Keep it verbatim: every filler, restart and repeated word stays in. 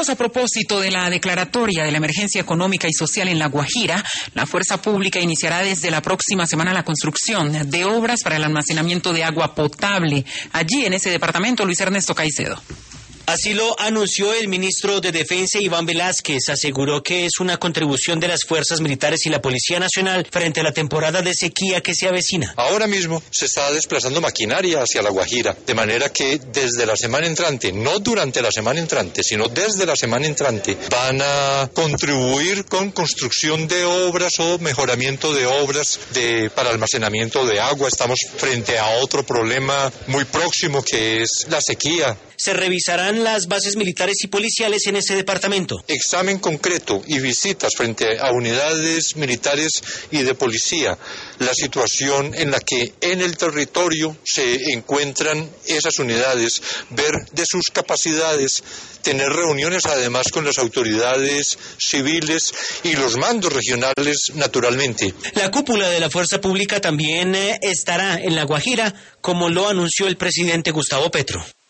Amigos, a propósito de la declaratoria de la emergencia económica y social en La Guajira, la Fuerza Pública iniciará desde la próxima semana la construcción de obras para el almacenamiento de agua potable. Allí, en ese departamento, Luis Ernesto Caicedo. Así lo anunció el ministro de Defensa, Iván Velázquez. Aseguró que es una contribución de las fuerzas militares y la Policía Nacional frente a la temporada de sequía que se avecina. Ahora mismo se está desplazando maquinaria hacia La Guajira, de manera que desde la semana entrante, no durante la semana entrante, sino desde la semana entrante, van a contribuir con construcción de obras o mejoramiento de obras de, para almacenamiento de agua. Estamos frente a otro problema muy próximo, que es la sequía. Se revisarán las bases militares y policiales en ese departamento. Examen concreto y visitas frente a unidades militares y de policía. La situación en la que en el territorio se encuentran esas unidades, ver de sus capacidades, tener reuniones además con las autoridades civiles y los mandos regionales, naturalmente. La cúpula de la Fuerza Pública también estará en La Guajira, como lo anunció el presidente Gustavo Petro.